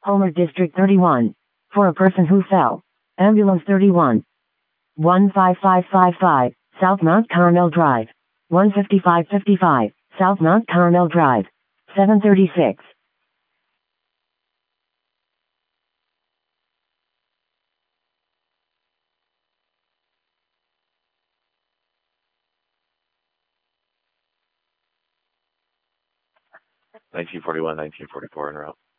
Homer District 31. For a person who fell. Ambulance 31. 15555, South Mount Carmel Drive. 15555, South Mount Carmel Drive. 736. Nineteen 41, 1944 en route.